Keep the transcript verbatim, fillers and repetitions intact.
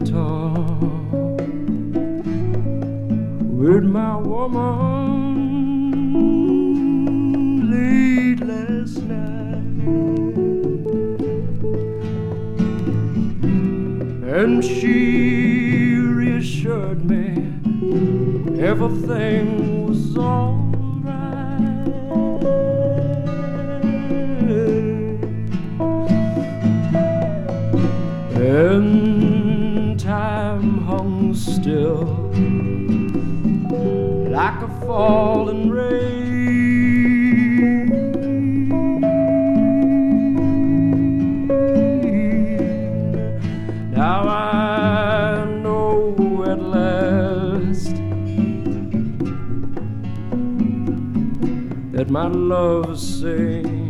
talk with my woman late last night, and she reassured me everything was all right. And time hung still like a falling rain. Now I know at last that my love is saying